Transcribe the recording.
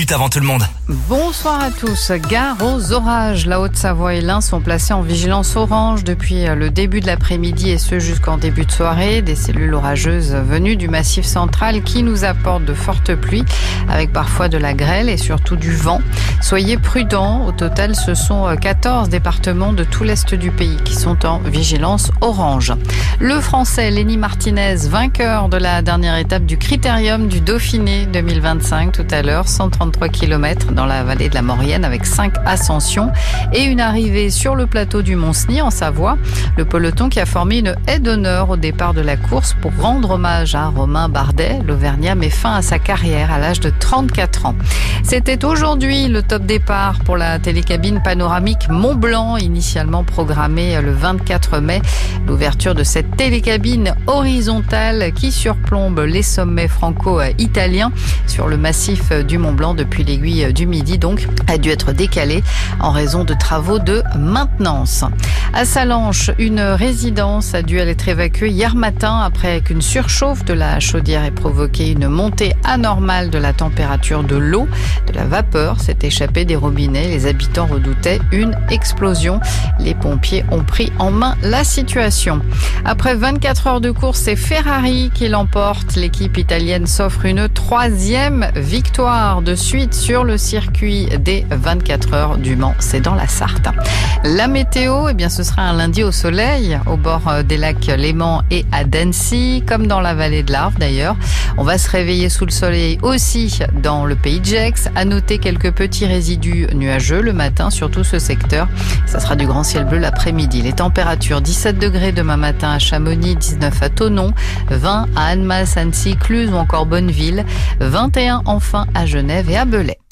minutes avant tout le monde. Bonsoir à tous. Gare aux orages. La Haute-Savoie et l'Ain sont placés en vigilance orange depuis le début de l'après-midi et ce jusqu'en début de soirée. Des cellules orageuses venues du massif central qui nous apportent de fortes pluies avec parfois de la grêle et surtout du vent. Soyez prudents. Au total, ce sont 14 départements de tout l'est du pays qui sont en vigilance orange. Le Français Lenny Martinez, vainqueur de la dernière étape du Critérium du Dauphiné 2025 tout à l'heure, 133 km dans la vallée de la Maurienne avec 5 ascensions et une arrivée sur le plateau du Mont-Cenis en Savoie. Le peloton qui a formé une haie d'honneur au départ de la course pour rendre hommage à Romain Bardet. L'Auvergnat met fin à sa carrière à l'âge de 34 ans. C'était aujourd'hui le top départ pour la télécabine panoramique Mont-Blanc, initialement programmée le 24 mai. L'ouverture de cette télécabine horizontale qui surplombe les sommets franco-italiens sur le massif du Mont-Blanc depuis l'aiguille du Midi, donc, a dû être décalée en raison de travaux de maintenance. À Sallanches, une résidence a dû être évacuée hier matin après qu'une surchauffe de la chaudière ait provoqué une montée anormale de la température de l'eau. De la vapeur s'est échappée des robinets. Les habitants redoutaient une explosion. Les pompiers ont pris en main la situation. Après 24 heures de course, c'est Ferrari qui l'emporte. L'équipe italienne s'offre une 3e victoire de suite sur le circuit des 24 heures du Mans. C'est dans la Sarthe. La météo, ce sera un lundi au soleil au bord des lacs Léman et à Dancy, comme dans la vallée de l'Arve d'ailleurs. On va se réveiller sous le soleil aussi dans le pays de Gex. À noter quelques petits résidus nuageux le matin, surtout ce secteur. Ça sera du grand ciel bleu l'après-midi. Les températures 17 degrés demain matin à Chamonix, 19 à Thonon, 20 à Annemasse, Annecy, Cluses ou encore Bonneville, 21 enfin à Genève et à Belay.